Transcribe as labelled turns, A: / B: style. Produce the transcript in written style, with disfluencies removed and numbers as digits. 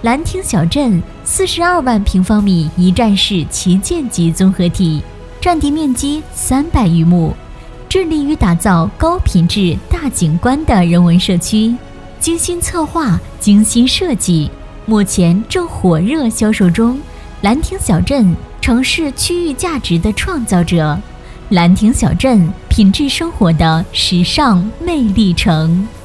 A: 兰亭小镇42万平方米一站式旗舰级综合体，占地面积300余亩，致力于打造高品质大景观的人文社区，精心策划、精心设计，目前正火热销售中。兰亭小镇，城市区域价值的创造者。兰亭小镇，品质生活的时尚魅力城。